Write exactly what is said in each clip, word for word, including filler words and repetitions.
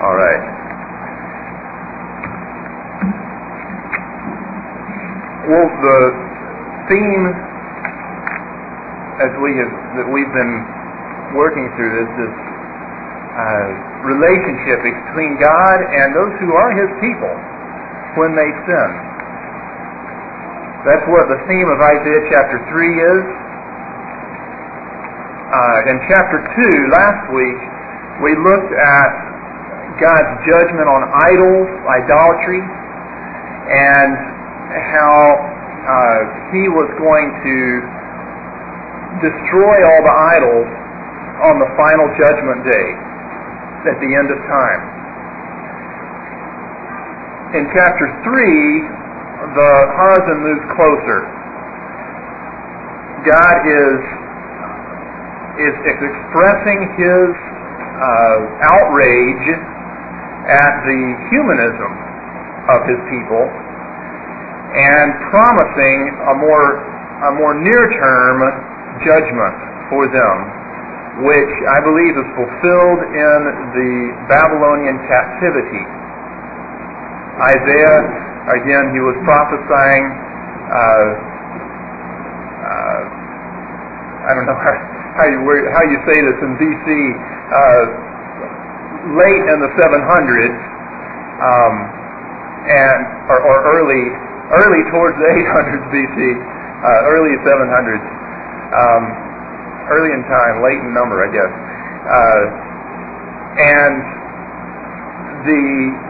All right. Well, the theme as we have that we've been working through this is uh, relationship between God and those who are His people when they sin. That's what the theme of Isaiah chapter three is. Uh, in chapter two, last week, we looked at God's judgment on idols, idolatry, and how uh, He was going to destroy all the idols on the final judgment day at the end of time. In chapter three, the horizon moves closer. God is is expressing His uh, outrage at the humanism of His people and promising a more a more near-term judgment for them, which I believe is fulfilled in the Babylonian captivity. Isaiah, again, he was prophesying, uh, uh, I don't know how, how, you, how you say this in B C, uh, late in the seven hundreds, um, and or, or early early towards the eight hundreds B C, uh, early seven hundreds, um, early in time, late in number, I guess. Uh, and the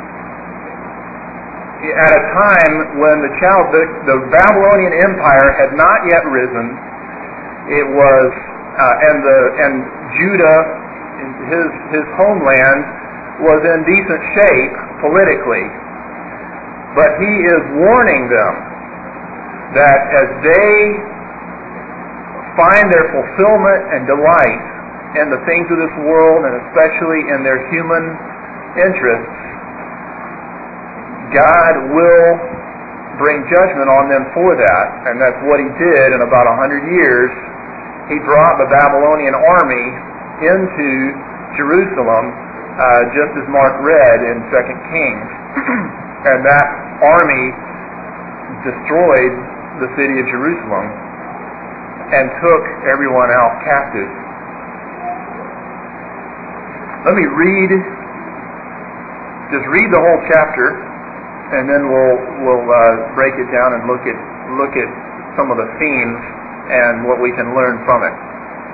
at a time when the child, the, the Babylonian Empire had not yet risen, it was uh, and the and Judah, his his homeland, was in decent shape politically. But he is warning them that as they find their fulfillment and delight in the things of this world, and especially in their human interests, God will bring judgment on them for that. And that's what He did in about a hundred years. He brought the Babylonian army into Jerusalem, uh, just as Mark read in Second Kings. And that army destroyed the city of Jerusalem and took everyone else captive. Let me read, just read the whole chapter, and then we'll we'll uh, break it down and look at look at some of the themes and what we can learn from it.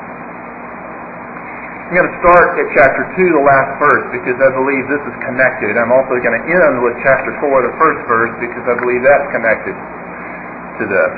I'm going to start at chapter two, the last verse, because I believe this is connected. I'm also going to end with chapter four, the first verse, because I believe that's connected to this.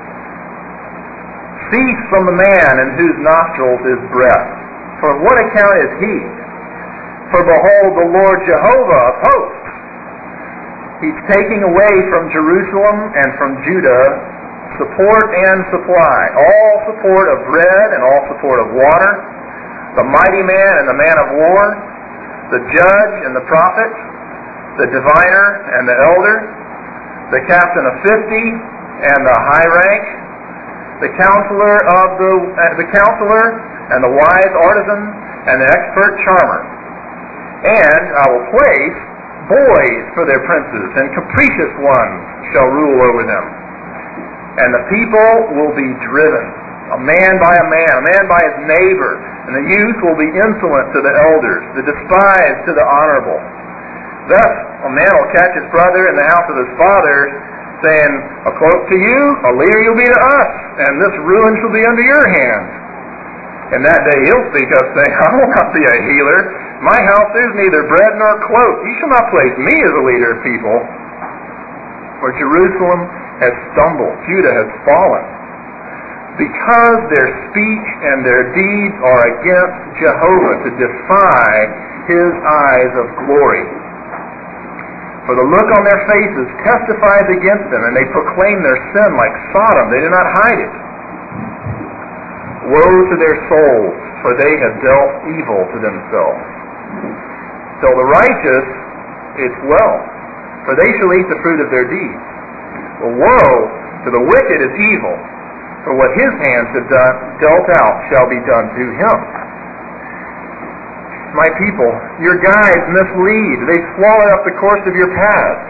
Cease from the man in whose nostrils is breath. For what account is he? For behold, the Lord Jehovah of hosts, He's taking away from Jerusalem and from Judah support and supply, all support of bread and all support of water, the mighty man and the man of war, the judge and the prophet, the diviner and the elder, the captain of fifty and the high rank, the counselor of the uh, the counselor and the wise artisan and the expert charmer. And I will place boys for their princes, and capricious ones shall rule over them. And the people will be driven, a man by a man, a man by his neighbor, and the youth will be insolent to the elders, the despised to the honorable. Thus a man will catch his brother in the house of his father, saying, a cloak to you, a leader you'll be to us, and this ruin shall be under your hands. And that day he'll speak up, saying, I will not be a healer. My house is neither bread nor cloak. You shall not place me as a leader of people. For Jerusalem has stumbled, Judah has fallen, because their speech and their deeds are against Jehovah, to defy His eyes of glory. For the look on their faces testifies against them, and they proclaim their sin like Sodom. They do not hide it. Woe to their souls, for they have dealt evil to themselves. Till the righteous, it's well, for they shall eat the fruit of their deeds. But woe to the wicked is evil, for what his hands have done, dealt out shall be done to him. my people, your guides mislead. They swallow up the course of your paths.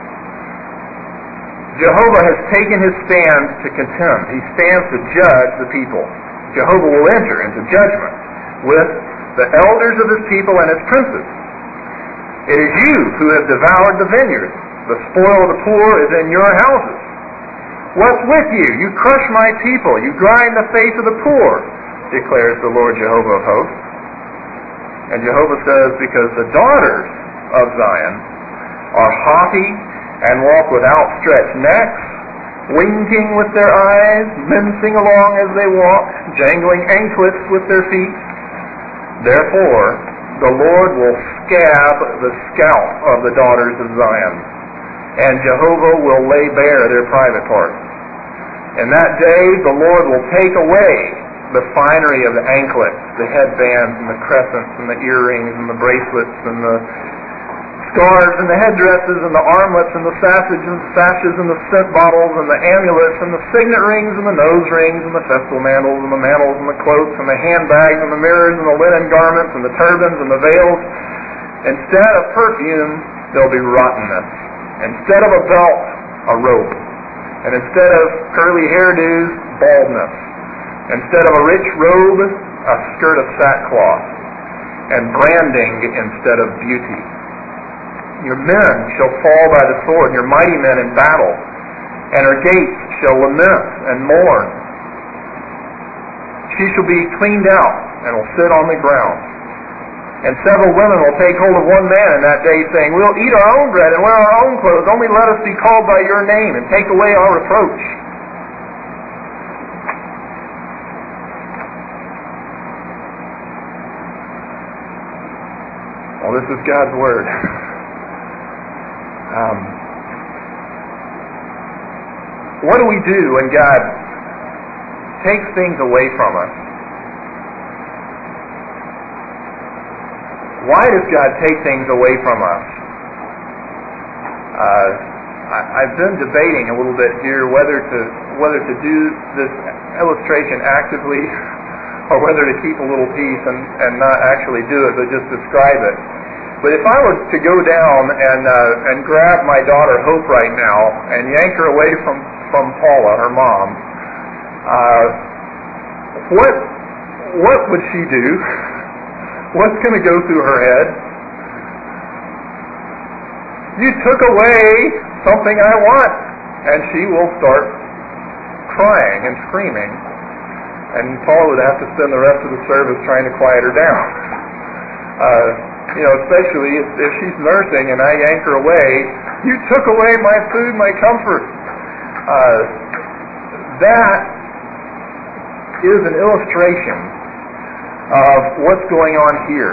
Jehovah has taken his stand to contend. He stands to judge the people. Jehovah will enter into judgment with the elders of his people and his princes. It is you who have devoured the vineyard. The spoil of the poor is in your houses. What's with you? You crush my people. You grind the face of the poor, declares the Lord Jehovah of hosts. And Jehovah says, because the daughters of Zion are haughty and walk with outstretched necks, winking with their eyes, mincing along as they walk, jangling anklets with their feet. Therefore, the Lord will scab the scalp of the daughters of Zion, and Jehovah will lay bare their private parts. In that day, the Lord will take away the finery of the anklets, the headbands, and the crescents, and the earrings, and the bracelets, and the scarves, and the headdresses, and the armlets, and the sashes, and the sashes, and the scent bottles, and the amulets, and the signet rings, and the nose rings, and the festal mantles, and the mantles, and the cloaks, and the handbags, and the mirrors, and the linen garments, and the turbans, and the veils. Instead of perfume, there'll be rottenness. Instead of a belt, a rope. And instead of curly hairdos, baldness. Instead of a rich robe, a skirt of sackcloth. And branding instead of beauty. Your men shall fall by the sword, and your mighty men in battle. And her gates shall lament and mourn. She shall be cleaned out, and will sit on the ground. And several women will take hold of one man in that day, saying, we'll eat our own bread and wear our own clothes. Only let us be called by your name and take away our reproach. Well, this is God's Word. um, what do we do when God takes things away from us? Why does God take things away from us? Uh, I, I've been debating a little bit here whether to whether to do this illustration actively or whether to keep a little peace and, and not actually do it, but just describe it. But if I were to go down and uh, and grab my daughter Hope right now and yank her away from, from Paula, her mom, uh, what what would she do? What's going to go through her head? You took away something I want. And she will start crying and screaming. And Paul would have to spend the rest of the service trying to quiet her down. Uh, you know, especially if, if she's nursing and I yank her away. You took away my food, my comfort. Uh, that is an illustration of what's going on here.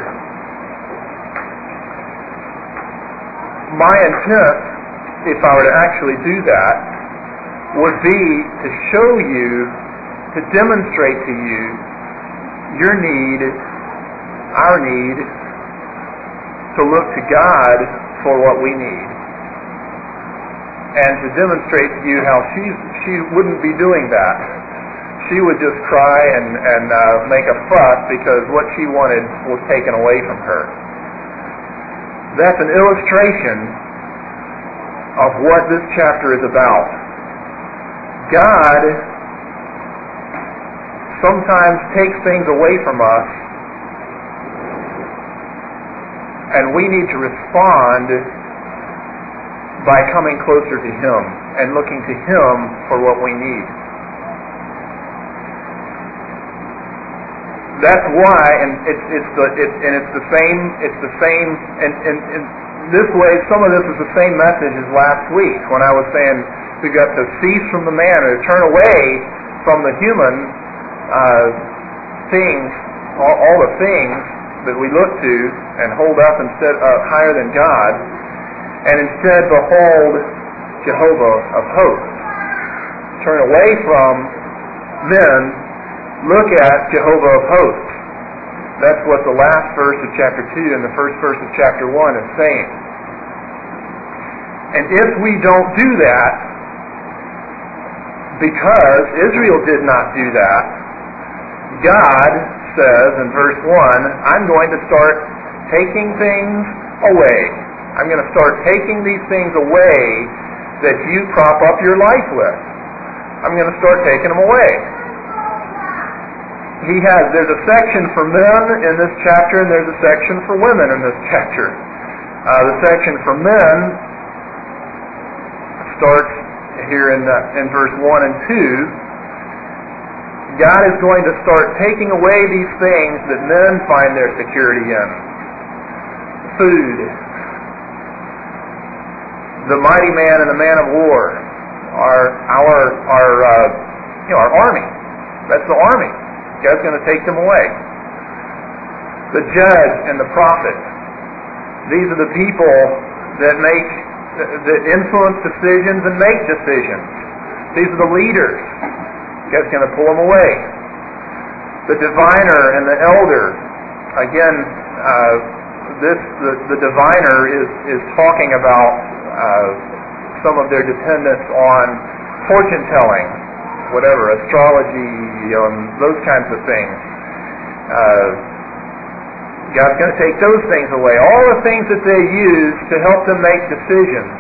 My intent, if I were to actually do that, would be to show you, to demonstrate to you your need, our need, to look to God for what we need. And to demonstrate to you how she's, she wouldn't be doing that. She would just cry and, and uh, make a fuss because what she wanted was taken away from her. That's an illustration of what this chapter is about. God sometimes takes things away from us, and we need to respond by coming closer to Him and looking to Him for what we need. That's why, and it's it's the it, and it's the same it's the same and, and, and this way. Some of this is the same message as last week when I was saying we got to cease from the man and to turn away from the human uh, things, all, all the things that we look to and hold up instead uh, higher than God, and instead behold Jehovah of hosts. Turn away from men. Look at Jehovah of hosts. That's what the last verse of chapter two and the first verse of chapter one is saying. And if we don't do that, because Israel did not do that, God says in verse one, I'm going to start taking things away. I'm going to start taking these things away that you prop up your life with. I'm going to start taking them away. He has, there's a section for men in this chapter, and there's a section for women in this chapter. Uh, the section for men starts here in, uh, in verse one and two. God is going to start taking away these things that men find their security in. Food. The mighty man and the man of war are our, our, uh, you know, our army. That's the army. God's going to take them away. The judge and the prophet. These are the people that make, that influence decisions and make decisions. These are the leaders. God's going to pull them away. The diviner and the elder. Again, uh, this the, the diviner is, is talking about uh, some of their dependence on fortune telling. Whatever, astrology, um, those kinds of things. Uh, God's going to take those things away. All the things that they use to help them make decisions.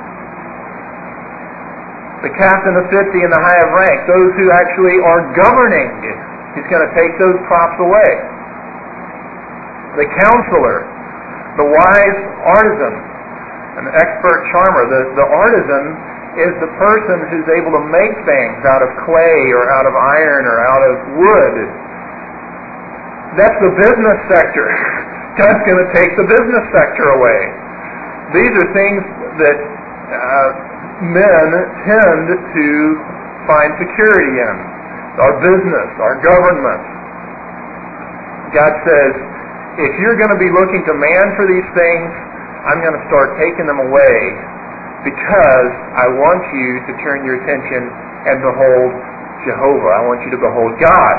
The captain of fifty and the high of rank, those who actually are governing, He's going to take those props away. The counselor, the wise artisan, an expert charmer. The, the artisan is the person who's able to make things out of clay or out of iron or out of wood. That's the business sector. God's going to take the business sector away. These are things that uh, men tend to find security in. Our business, our government. God says, if you're going to be looking to man for these things, I'm going to start taking them away, because I want you to turn your attention and behold Jehovah. I want you to behold God.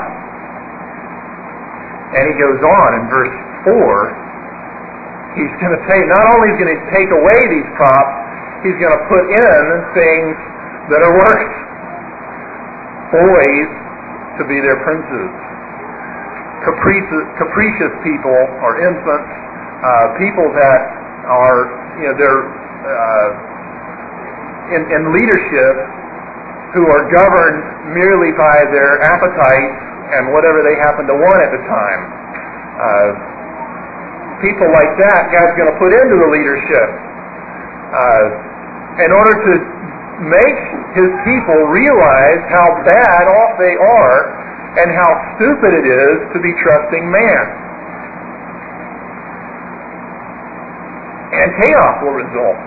And he goes on in verse four. He's going to take, not only is he going to take away these props, he's going to put in things that are worse. Boys to be their princes. Capricious, capricious people or infants, uh, people that are, you know, they're uh, In, in leadership, who are governed merely by their appetites and whatever they happen to want at the time. Uh, people like that, God's going to put into the leadership uh, in order to make His people realize how bad off they are and how stupid it is to be trusting man. And chaos will result.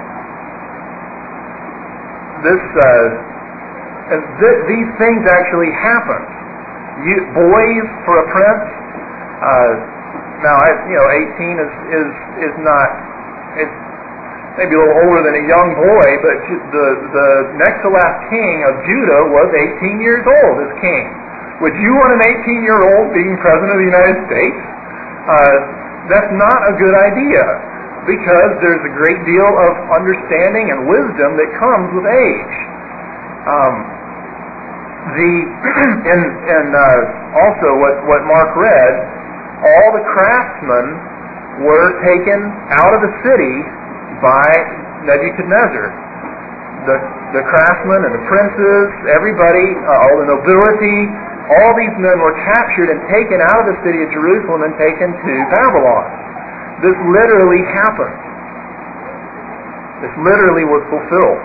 This, uh, th- these things actually happen. You, boys for a prince. Uh, now, I, you know, eighteen is is is not. It's maybe a little older than a young boy, but the the next to last king of Judah was eighteen years old as king. Would you want an eighteen-year-old being president of the United States? Uh, that's not a good idea, because there's a great deal of understanding and wisdom that comes with age. Um, the and and uh, also what what Mark read, all the craftsmen were taken out of the city by Nebuchadnezzar. The the craftsmen and the princes, everybody, uh, all the nobility, all these men were captured and taken out of the city of Jerusalem and taken to Babylon. This literally happened. This literally was fulfilled.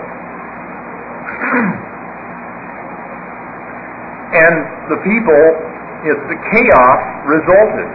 And the people, you know, the chaos resulted.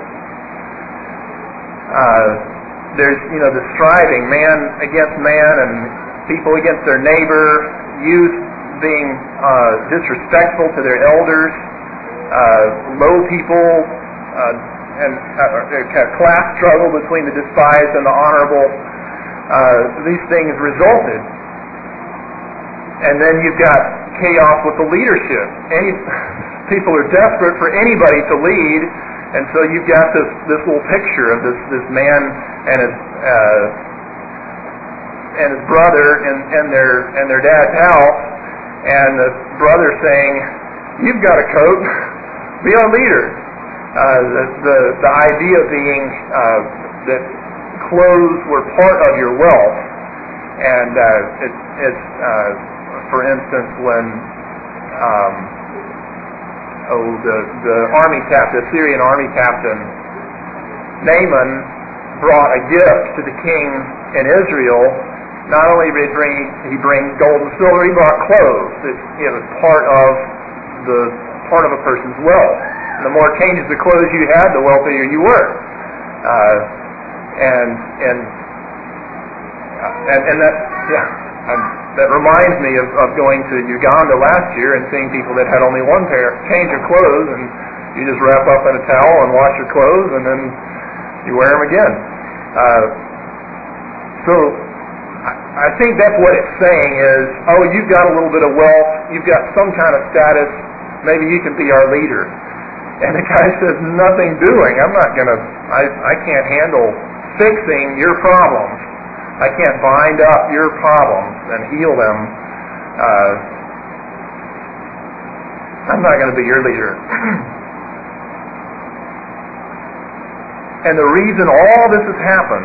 Uh, there's, you know, the striving, man against man and people against their neighbor, youth being uh, disrespectful to their elders, uh, low people, uh, and uh, a class struggle between the despised and the honorable. Uh, these things resulted. And then you've got chaos with the leadership. Any, people are desperate for anybody to lead, and so you've got this, this little picture of this, this man and his uh, and his brother in, in their in their dad's house, and the brother saying, "You've got a coat, be our leader." Uh, the, the the idea being uh, that clothes were part of your wealth. And uh, it's, it's uh, for instance, when um, oh the the army captain, the Syrian army captain Naaman brought a gift to the king in Israel. Not only did he bring, he bring gold and silver, he brought clothes. It, it was part of the part of a person's wealth. And the more changes of clothes you had, the wealthier you were. Uh, and and and and that yeah, um, that reminds me of, of going to Uganda last year and seeing people that had only one pair change of clothes, and you just wrap up in a towel and wash your clothes, and then you wear them again. Uh, so. I think that's what it's saying is, oh, you've got a little bit of wealth, you've got some kind of status, maybe you can be our leader. And the guy says, nothing doing. I'm not going to, I I can't handle fixing your problems. I can't bind up your problems and heal them. Uh, I'm not going to be your leader. And the reason all this has happened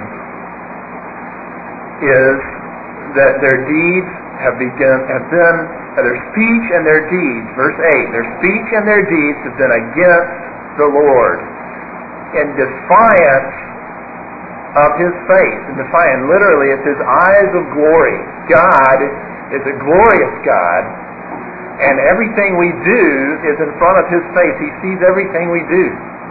is that their deeds have begun, have been, uh, their speech and their deeds, verse eight, their speech and their deeds have been against the Lord, in defiance of His face. In defiance, literally, it's His eyes of glory. God is a glorious God, and everything we do is in front of His face. He sees everything we do.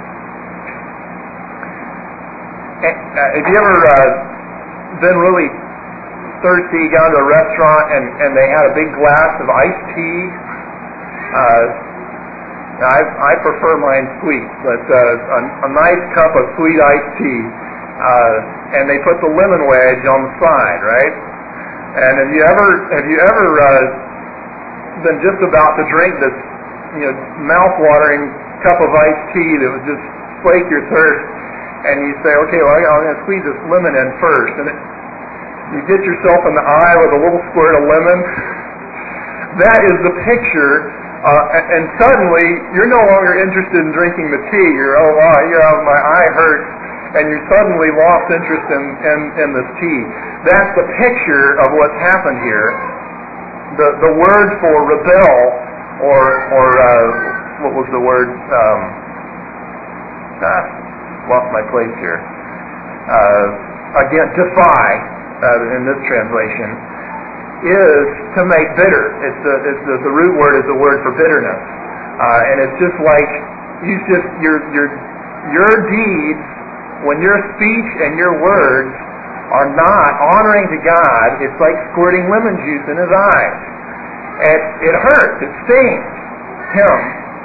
And, uh, have you ever uh, been really thirsty, gone to a restaurant, and, and they had a big glass of iced tea? Uh, I, I prefer mine sweet, but uh, a, a nice cup of sweet iced tea, uh, and they put the lemon wedge on the side, right? And have you ever have you ever uh, been just about to drink this, you know, mouth-watering cup of iced tea that would just slake your thirst, and you say, okay, well, I'm going to squeeze this lemon in first, and it, you get yourself in the eye with a little squirt of lemon. That is the picture, uh, and suddenly you're no longer interested in drinking the tea. You're, oh, wow, you know, my eye hurts, and you're suddenly lost interest in, in, in this tea. That's the picture of what's happened here. The the word for rebel, or or uh, what was the word? Um, ah, lost my place here. Uh, again, defy. Uh, in this translation, is to make bitter. It's the, it's the, the root word is the word for bitterness, uh, and it's just like you just your your your deeds, when your speech and your words are not honoring to God, it's like squirting lemon juice in His eyes. It it hurts. It stings Him,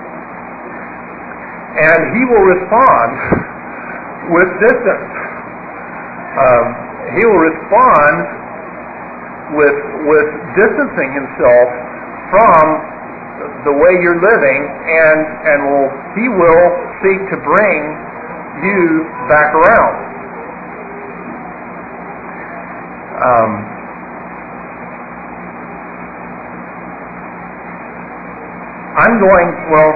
and He will respond with distance. Um, He will respond with with distancing Himself from the way you're living, and and will He will seek to bring you back around. Um, I'm going, well,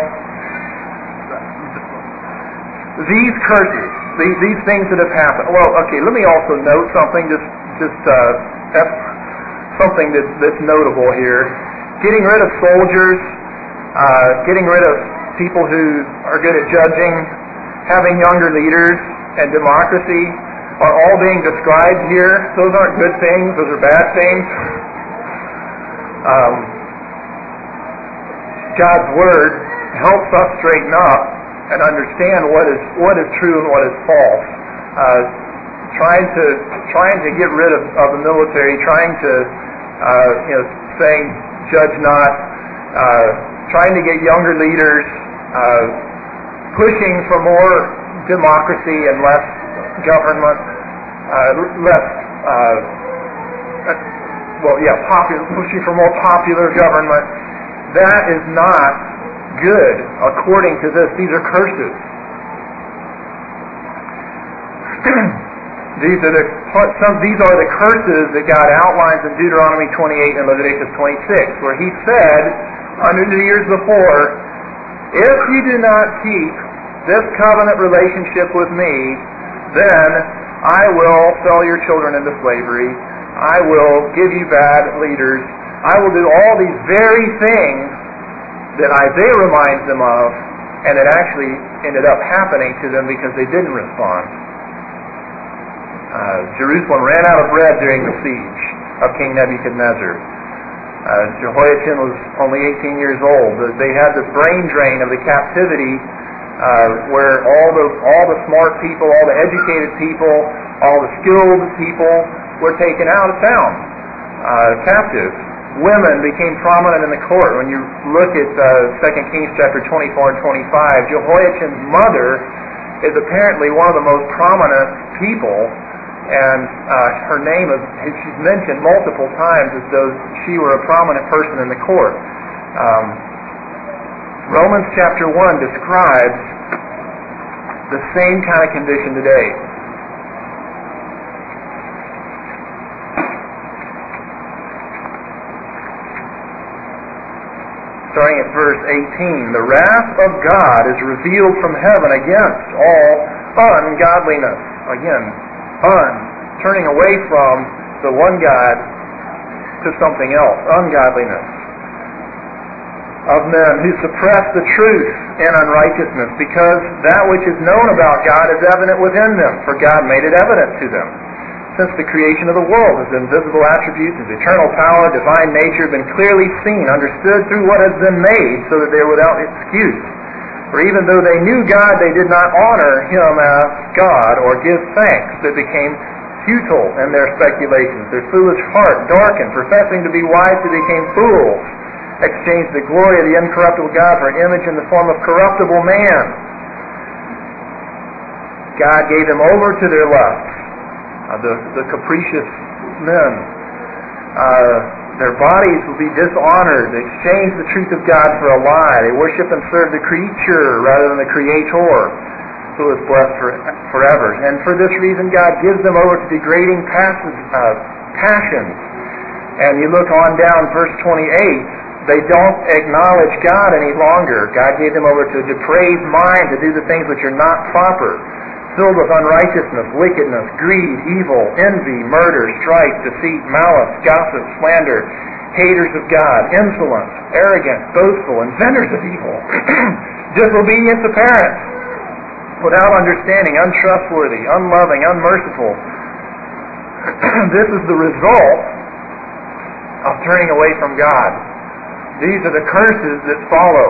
these curses, These, these things that have happened. Well, okay, let me also note something, just just uh, that's something that, that's notable here. Getting rid of soldiers, uh, getting rid of people who are good at judging, having younger leaders, and democracy are all being described here. Those aren't good things, those are bad things. Um, God's Word helps us straighten up and understand what is what is true and what is false. Uh, trying to trying to get rid of, of the military, trying to uh, you know saying judge not, uh, trying to get younger leaders, uh, pushing for more democracy and less government, uh, less uh, well yeah popular pushing for more popular government. That is not good, according to this. These are curses. these are the some. These are the curses that God outlines in Deuteronomy twenty-eight and Leviticus twenty-six, where He said, under the years before, if you do not keep this covenant relationship with me, then I will sell your children into slavery. I will give you bad leaders. I will do all these very things that Isaiah reminds them of, and it actually ended up happening to them because they didn't respond. Uh, Jerusalem ran out of bread during the siege of King Nebuchadnezzar. Uh, Jehoiachin was only eighteen years old. They had this brain drain of the captivity uh, where all the all the smart people, all the educated people, all the skilled people were taken out of town, uh, captive. Women became prominent in the court. When you look at uh, Second Kings chapter twenty-four and twenty-five, Jehoiachin's mother is apparently one of the most prominent people, and uh, her name is she's mentioned multiple times as though she were a prominent person in the court. Um, Romans chapter one describes the same kind of condition today. Starting at verse eighteen, the wrath of God is revealed from heaven against all ungodliness. Again, un, turning away from the one God to something else, ungodliness. Of men who suppress the truth in unrighteousness, because that which is known about God is evident within them, for God made it evident to them. Since the creation of the world, His invisible attributes, His eternal power, divine nature, have been clearly seen, understood through what has been made, so that they are without excuse. For even though they knew God, they did not honor Him as God or give thanks. They became futile in their speculations. Their foolish heart darkened. Professing to be wise, they became fools. Exchanged the glory of the incorruptible God for an image in the form of corruptible man. God gave them over to their lusts. Uh, the, the capricious men. Uh, their bodies will be dishonored. They exchange the truth of God for a lie. They worship and serve the creature rather than the Creator, who is blessed for, forever. And for this reason, God gives them over to degrading passions, uh, passions. And you look on down, verse twenty-eight, they don't acknowledge God any longer. God gave them over to a depraved mind to do the things which are not proper, filled with unrighteousness, wickedness, greed, evil, envy, murder, strife, deceit, malice, gossip, slander, haters of God, insolent, arrogant, boastful, inventors of evil, disobedient to parents, without understanding, untrustworthy, unloving, unmerciful. This is the result of turning away from God. These are the curses that follow.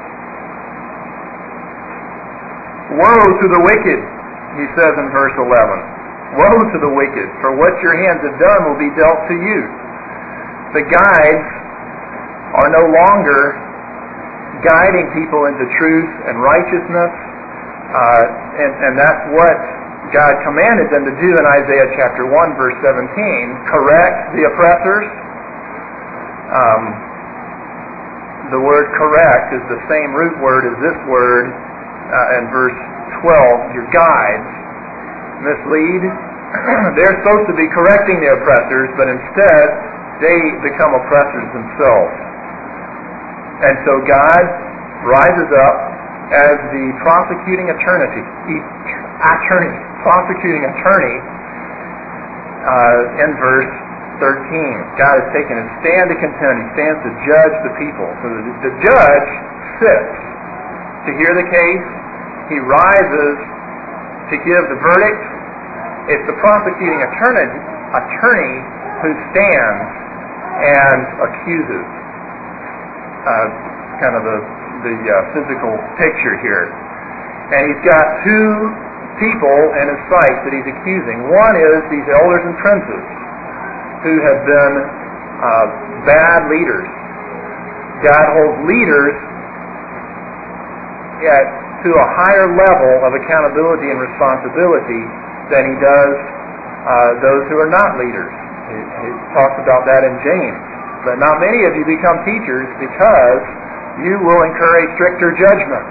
Woe to the wicked, he says in verse eleven. Woe to the wicked, for what your hands have done will be dealt to you. The guides are no longer guiding people into truth and righteousness, uh, and, and that's what God commanded them to do in Isaiah chapter one, verse seventeen. Correct the oppressors. Um, the word correct is the same root word as this word uh, in verse twelve, your guides. Mislead. They're supposed to be correcting the oppressors, but instead they become oppressors themselves. And so God rises up as the prosecuting attorney, attorney prosecuting attorney uh, in verse thirteen. God has taken a stand to contend. He stands to judge the people. So the, the judge sits to hear the case. He rises to give the verdict. It's the prosecuting attorney, attorney who stands and accuses. Uh, kind of the, the uh, physical picture here. And he's got two people in his sight that he's accusing. One is these elders and princes who have been uh, bad leaders. God holds leaders at, to a higher level of accountability and responsibility than he does uh, those who are not leaders. He, he talks about that in James. But not many of you become teachers because you will incur a stricter judgment.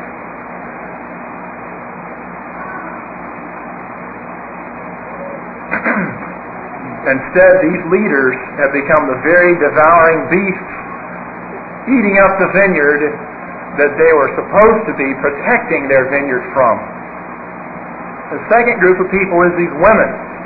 Instead, these leaders have become the very devouring beasts, eating up the vineyard that they were supposed to be protecting their vineyard from. The second group of people is these women.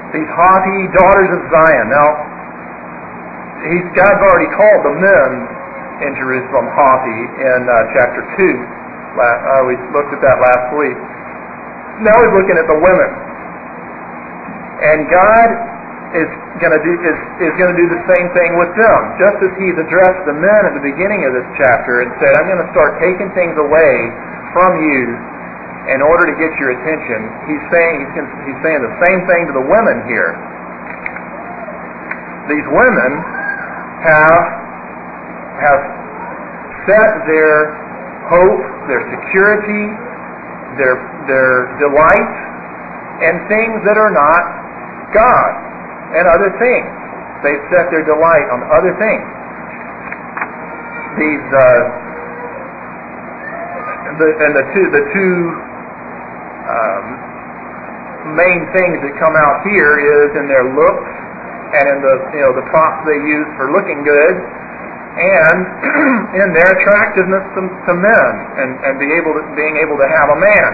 these haughty daughters of Zion. Now, he's, God's already called the men in Jerusalem haughty in uh, chapter two. Uh, we looked at that last week. Now he's looking at the women. And God is going to do is, is going to do the same thing with them. Just as he's addressed the men at the beginning of this chapter and said, I'm going to start taking things away from you in order to get your attention. He's saying he's, he's saying the same thing to the women here. These women have have set their hope, their security, their their delight in things that are not God and other things. They've set their delight on other things. These uh, the, and the two the two um, main things that come out here is in their looks and in the you know the props they use for looking good, and in their attractiveness to, to men and, and be able to, being able to have a man.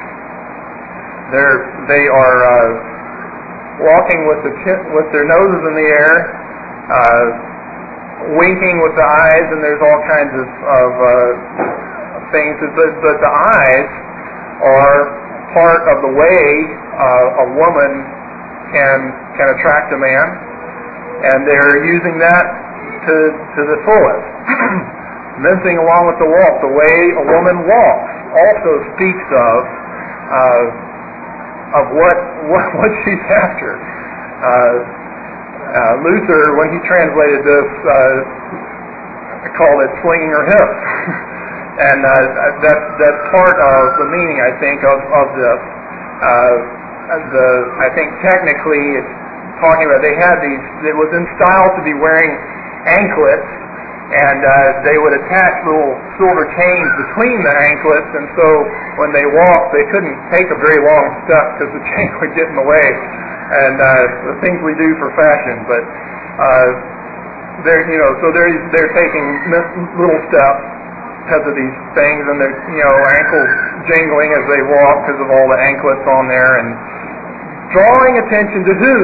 They're they are uh, walking with the chin, with their noses in the air, uh, winking with the eyes, and there's all kinds of, of uh, things. But, but the eyes are part of the way uh, a woman can can attract a man, and they're using that to to the fullest. Mincing along with the walk, the way a woman walks, also speaks of uh, of what, what what she's after. Uh, uh, Luther, when he translated this, uh, called it "slinging her hips," and uh, that's that's part of the meaning, I think, of of this. Uh, the I think technically it's talking about they had these. It was in style to be wearing anklets, and uh, they would attach little silver chains between the anklets, and so when they walked, they couldn't take a very long step because the chain would get in the way. And uh, the things we do for fashion, but uh, they're you know so they're they're taking little steps because of these things, and they're you know ankles jingling as they walk because of all the anklets on there, and drawing attention to who?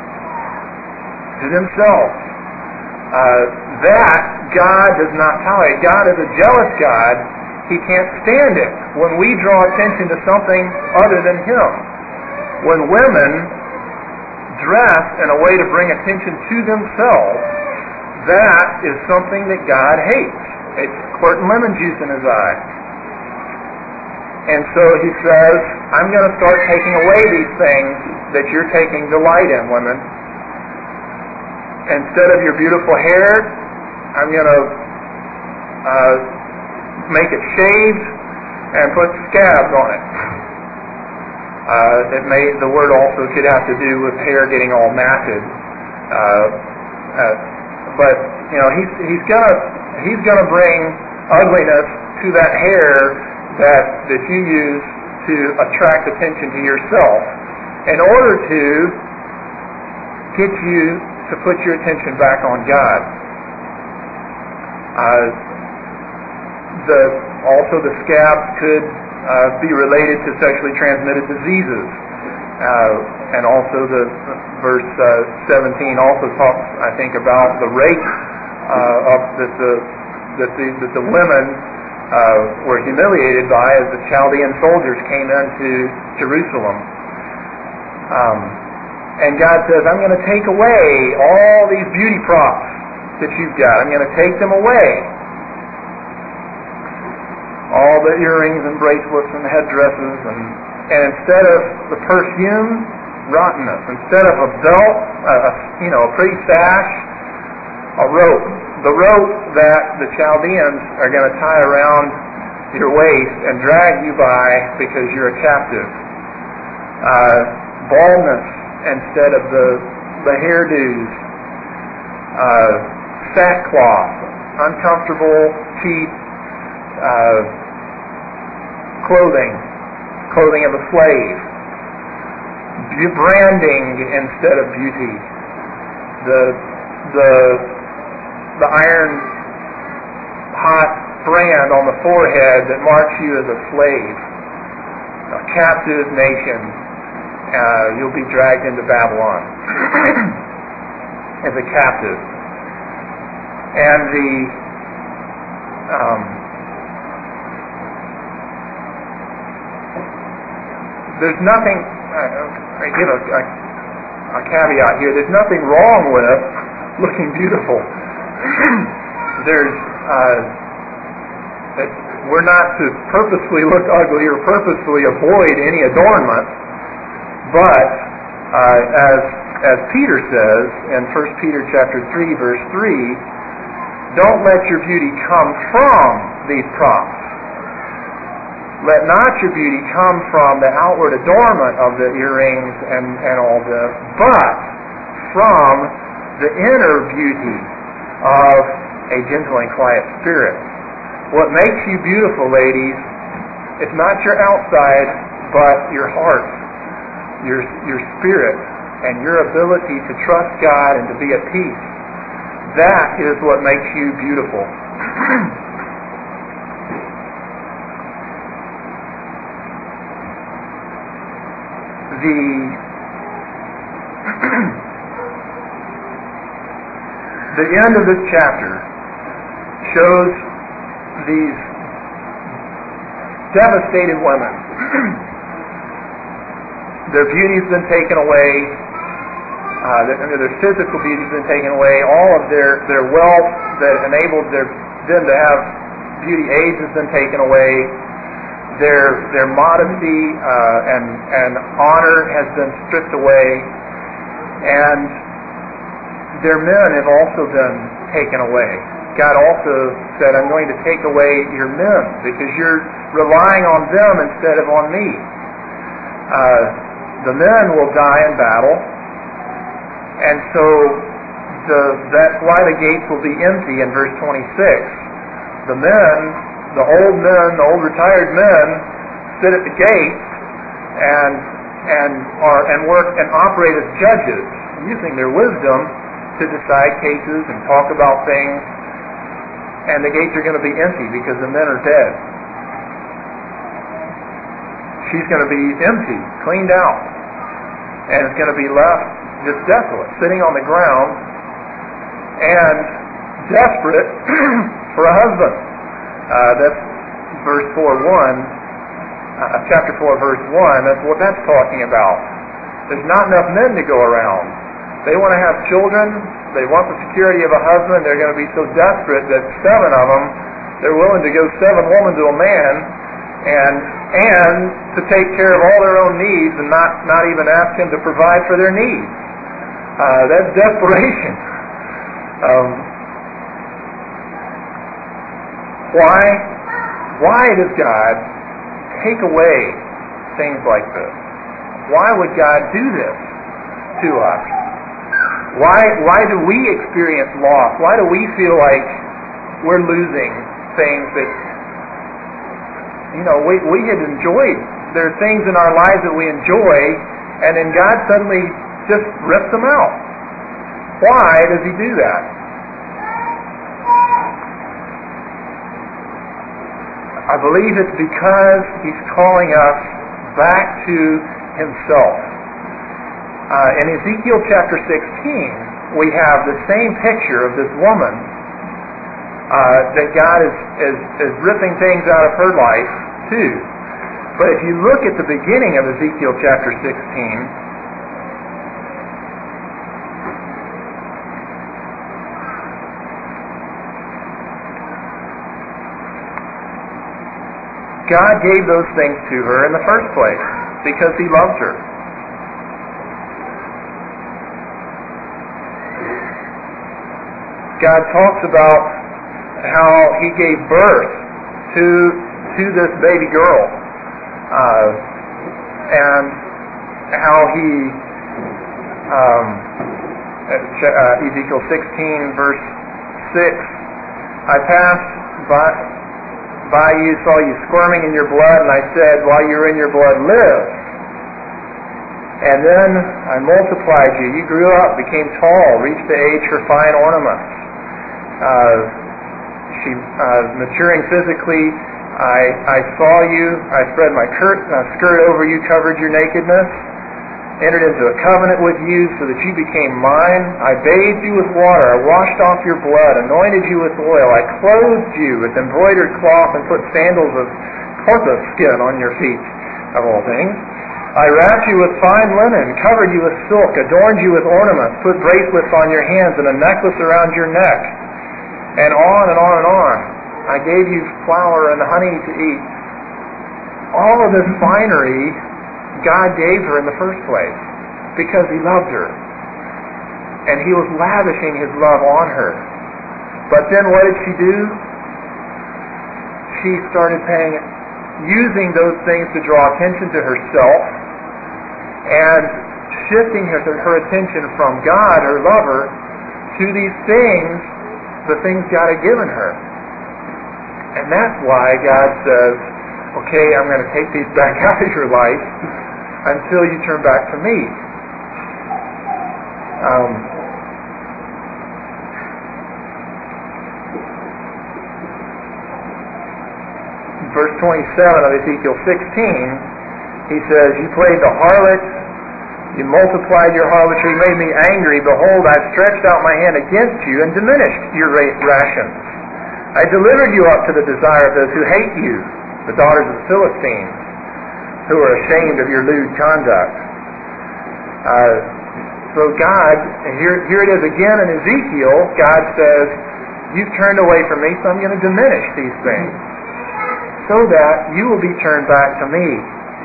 To themselves. Uh, that God does not tolerate. God is a jealous God. He can't stand it when we draw attention to something other than Him. When women dress in a way to bring attention to themselves, that is something that God hates. It's squirting lemon juice in His eye. And so He says, I'm going to start taking away these things that you're taking delight in, women. Instead of your beautiful hair, I'm going to uh, make it shaved and put scabs on it. Uh, it may the word also could have to do with hair getting all matted. Uh, uh, but you know he's he's gonna he's gonna bring ugliness to that hair that that you use to attract attention to yourself in order to get you to put your attention back on God. Uh, the also the scabs could uh, be related to sexually transmitted diseases, uh, and also the verse uh, seventeen also talks, I think, about the rape uh, of that the that the that the women uh, were humiliated by as the Chaldean soldiers came into Jerusalem. Um, And God says, I'm going to take away all these beauty props that you've got. I'm going to take them away. All the earrings and bracelets and headdresses. And, and instead of the perfume, rottenness. Instead of a belt, a, you know, a pretty sash, a rope. The rope that the Chaldeans are going to tie around your waist and drag you by because you're a captive. Uh, baldness instead of the the hairdos, uh, sackcloth, uncomfortable, cheap uh, clothing, clothing of a slave, branding instead of beauty, the the the iron hot brand on the forehead that marks you as a slave, a captive nation. uh, you'll be dragged into Babylon as a captive. And the um, there's nothing. Uh, I give a, a, a caveat here. There's nothing wrong with looking beautiful. There's uh, it's, we're not to purposefully look ugly or purposefully avoid any adornment, but uh, as as Peter says in First Peter chapter three, verse three, don't let your beauty come from these props. Let not your beauty come from the outward adornment of the earrings and, and all this, but from the inner beauty of a gentle and quiet spirit. What makes you beautiful, ladies, is not your outside, but your heart, your your spirit, and your ability to trust God and to be at peace. That is what makes you beautiful. the the end of this chapter shows these devastated women. Their beauty's been taken away. Uh, their, their physical beauty's been taken away. All of their, their wealth that enabled their, them to have beauty aids has been taken away. Their their modesty uh, and and honor has been stripped away, and their men have also been taken away. God also said, I'm going to take away your men because you're relying on them instead of on me. Uh, the men will die in battle, and so the, that's why the gates will be empty in verse twenty-six. The men, the old men, the old retired men, sit at the gates and and are and work and operate as judges, using their wisdom to decide cases and talk about things. And the gates are going to be empty because the men are dead. She's going to be empty, cleaned out, and it's going to be left just desolate, sitting on the ground and desperate for a husband. Uh, that's verse four one, uh, chapter four, verse one. That's what that's talking about. There's not enough men to go around. They want to have children. They want the security of a husband. They're going to be so desperate that seven of them, they're willing to go seven women to a man and and to take care of all their own needs and not, not even ask him to provide for their needs. Uh, that's desperation. Um, why, why does God take away things like this? Why would God do this to us? Why why do we experience loss? Why do we feel like we're losing things that, you know, we, we had enjoyed? There are things in our lives that we enjoy, and then God suddenly just rips them out. Why does He do that? I believe it's because He's calling us back to Himself. Uh, in Ezekiel chapter sixteen, we have the same picture of this woman uh, that God is, is, is ripping things out of her life too. But if you look at the beginning of Ezekiel chapter sixteen, God gave those things to her in the first place because He loved her. God talks about how He gave birth to to this baby girl, uh, and how He um, uh, Ezekiel sixteen verse six. I passed by by you, saw you squirming in your blood, and I said, while you were in your blood, live. And then I multiplied you. You grew up, became tall, reached the age for fine ornaments. Uh, she uh, maturing physically. I I saw you. I spread my cur- uh, skirt over you, covered your nakedness. entered into a covenant with you so that you became mine. I bathed you with water. I washed off your blood, anointed you with oil. I clothed you with embroidered cloth and put sandals of porpoise skin on your feet, of all things. I wrapped you with fine linen, covered you with silk, adorned you with ornaments, put bracelets on your hands and a necklace around your neck, and on and on and on. I gave you flour and honey to eat. All of this finery God gave her in the first place because He loved her. And He was lavishing His love on her. But then what did she do? She started paying, using those things to draw attention to herself and shifting her, her attention from God, her lover, to these things, the things God had given her. And that's why God says, okay, I'm going to take these back out of your life until you turn back to me. Um, verse twenty-seven of Ezekiel sixteen, he says, you played the harlot, you multiplied your harlotry, made me angry. Behold, I've stretched out my hand against you and diminished your rations. I delivered you up to the desire of those who hate you, the daughters of the Philistines, who are ashamed of your lewd conduct. Uh, so God, here, here it is again in Ezekiel, God says, you've turned away from me, so I'm going to diminish these things, so that you will be turned back to me.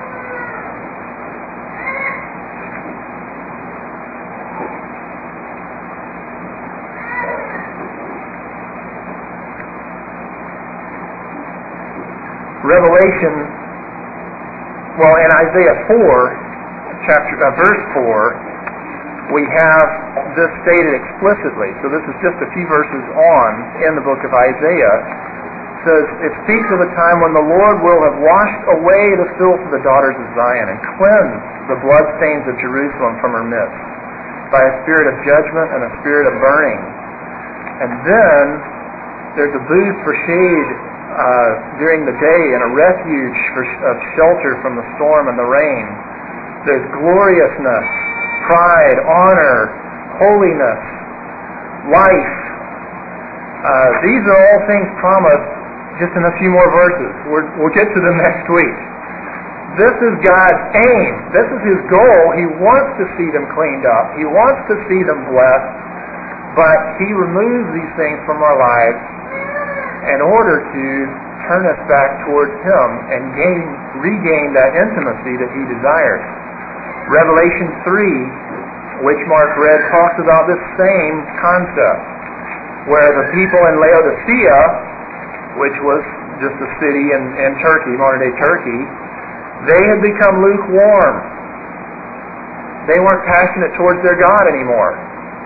Revelation, well, in Isaiah four, chapter, uh, verse four, we have this stated explicitly. So this is just a few verses on in the book of Isaiah. It says, it speaks of a time when the Lord will have washed away the filth of the daughters of Zion and cleansed the bloodstains of Jerusalem from her midst by a spirit of judgment and a spirit of burning. And then there's a booth for shade Uh, during the day and a refuge for, of shelter from the storm and the rain. There's gloriousness, pride, honor, holiness, life. Uh, these are all things promised just in a few more verses. We're, we'll get to them next week. This is God's aim. This is His goal. He wants to see them cleaned up. He wants to see them blessed. But He removes these things from our lives in order to turn us back towards Him and gain, regain that intimacy that He desires. Revelation three, which Mark read, talks about this same concept, where the people in Laodicea, which was just a city in, in Turkey, modern-day Turkey, they had become lukewarm. They weren't passionate towards their God anymore.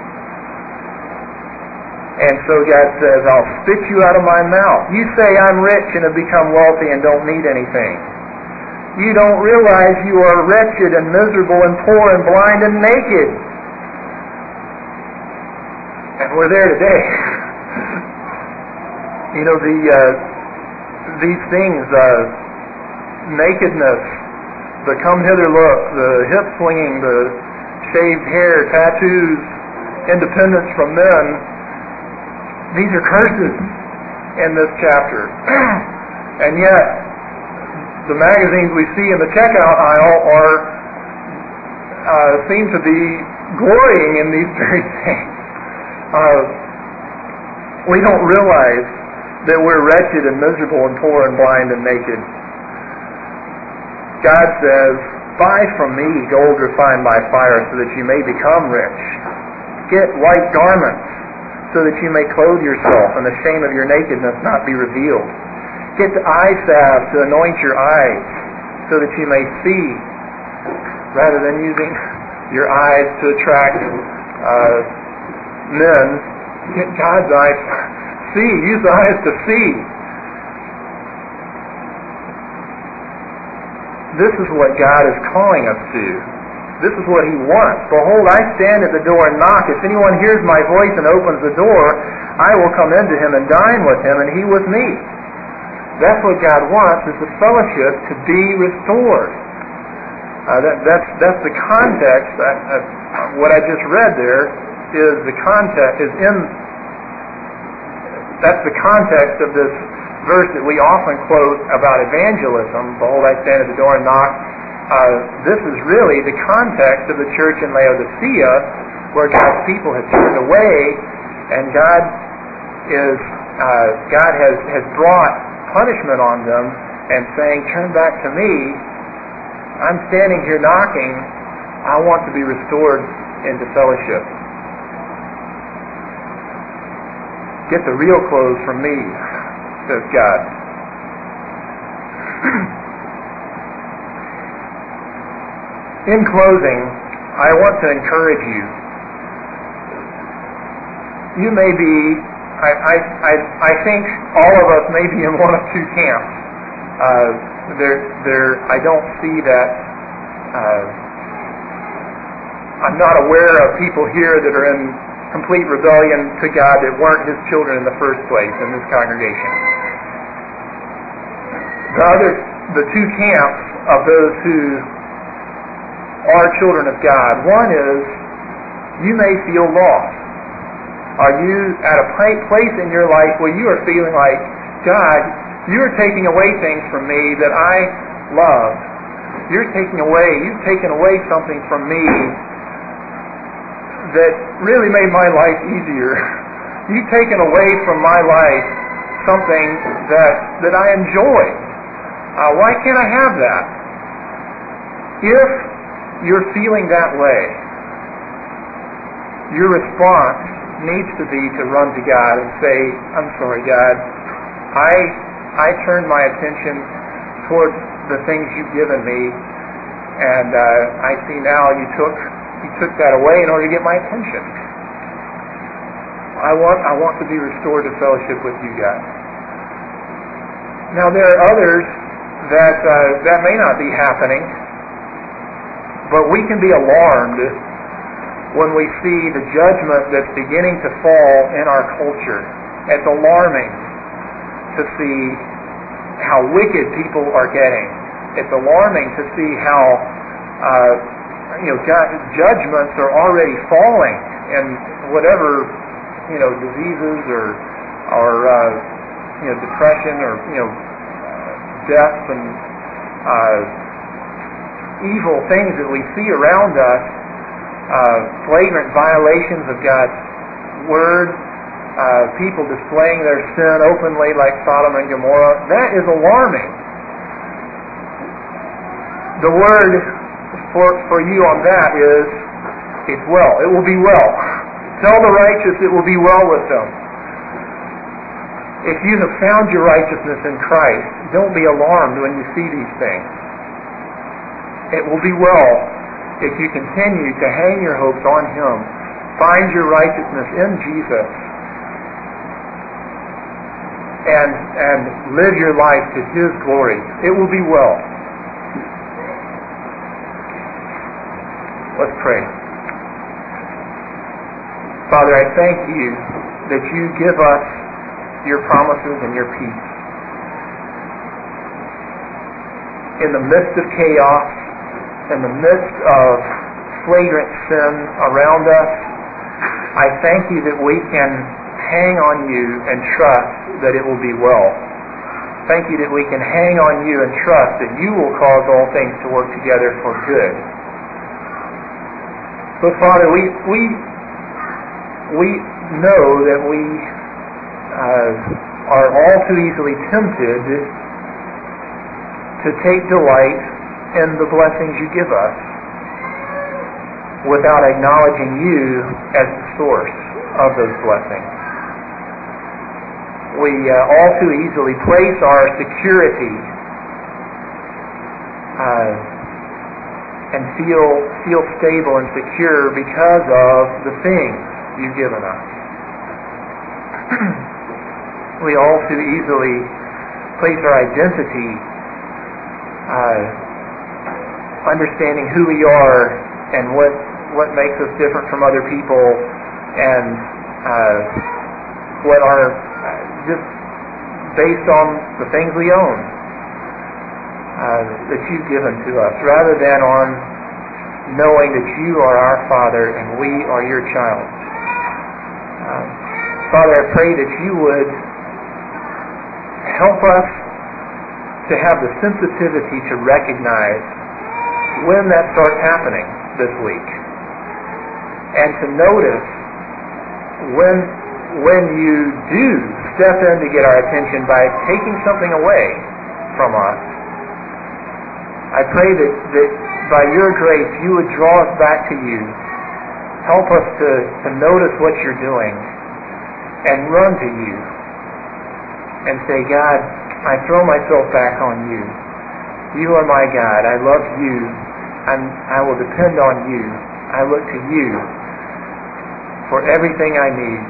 And so God says, I'll spit you out of my mouth. You say I'm rich and have become wealthy and don't need anything. You don't realize you are wretched and miserable and poor and blind and naked. And we're there today. You know, the uh, these things, uh, nakedness, the come hither look, the hip swinging, the shaved hair, tattoos, independence from men, these are curses in this chapter. And yet, the magazines we see in the checkout aisle are uh, seem to be glorying in these very things. Uh, we don't realize that we're wretched and miserable and poor and blind and naked. God says, buy from me gold refined by fire so that you may become rich. Get white garments so that you may clothe yourself and the shame of your nakedness not be revealed. Get the eye salve to anoint your eyes so that you may see, rather than using your eyes to attract uh, men. Get God's eyes. See. Use the eyes to see. This is what God is calling us to. This is what He wants. Behold, I stand at the door and knock. If anyone hears my voice and opens the door, I will come into him and dine with him, and he with me. That's what God wants, is the fellowship to be restored. Uh, that, that's that's the context. I, I, what I just read there is the context is in. That's the context of this verse that we often quote about evangelism. Behold, I stand at the door and knock. Uh, this is really the context of the church in Laodicea, where God's people have turned away, and God is uh, God has has brought punishment on them and saying, "Turn back to me. I'm standing here knocking. I want to be restored into fellowship. Get the real clothes from me," says God. In closing, I want to encourage you. You may be, I, I, I, I think all of us may be in one of two camps. Uh, there, there. I don't see that. Uh, I'm not aware of people here that are in complete rebellion to God that weren't His children in the first place in this congregation. The other, the two camps of those who are children of God. One is, you may feel lost. Are you at a place in your life where you are feeling like, God, you are taking away things from me that I love. You're taking away, you've taken away something from me that really made my life easier. You've taken away from my life something that that I enjoy. Uh, why can't I have that? If you're feeling that way, your response needs to be to run to God and say, I'm sorry, God. I I turned my attention towards the things you've given me, and uh, I see now you took you took that away in order to get my attention. I want I want to be restored to fellowship with you, God. Now there are others that uh, that may not be happening, but we can be alarmed when we see the judgment that's beginning to fall in our culture. It's alarming to see how wicked people are getting. It's alarming to see how uh, you know ju- judgments are already falling in whatever you know diseases or or uh, you know depression or you know deaths and uh, evil things that we see around us. Uh, flagrant violations of God's Word, uh, people displaying their sin openly like Sodom and Gomorrah. That is alarming. The word for, for you on that is, it's well. It will be well. Tell the righteous it will be well with them. If you have found your righteousness in Christ, don't be alarmed when you see these things. It will be well if you continue to hang your hopes on Him, find your righteousness in Jesus, and and live your life to His glory. It will be well. Let's pray. Father, I thank you that you give us your promises and your peace. In the midst of chaos, in the midst of flagrant sin around us, I thank you that we can hang on you and trust that it will be well. Thank you that we can hang on you and trust that you will cause all things to work together for good. So, Father, we we we know that we uh, are all too easily tempted to take delight in the blessings you give us without acknowledging you as the source of those blessings. We uh, all too easily place our security uh, and feel feel stable and secure because of the things you've given us. We all too easily place our identity uh, understanding who we are and what what makes us different from other people, and uh, what are uh, just based on the things we own. uh, that you've given to us, rather than on knowing that you are our Father and we are your child. Uh, Father, I pray that you would help us to have the sensitivity to recognize when that starts happening this week, and to notice when when you do step in to get our attention by taking something away from us. I pray that, that by your grace you would draw us back to you. Help us to, to notice what you're doing and run to you and say, God, I throw myself back on you. You are my God. I love you. I'm, I will depend on you. I look to you for everything I need.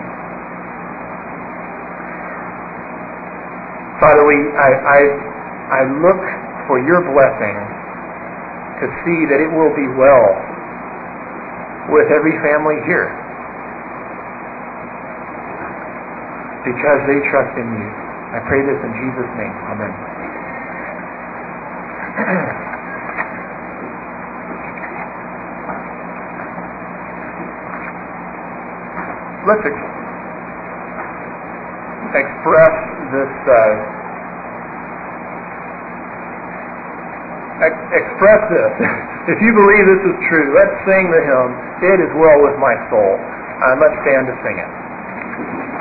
Father, we, I, I, I look for your blessing to see that it will be well with every family here, because they trust in you. I pray this in Jesus' name. Amen. Let's ex- express this, uh, ex- express this. If you believe this is true, let's sing the hymn, It Is Well With My Soul. Uh, let's stand to sing it.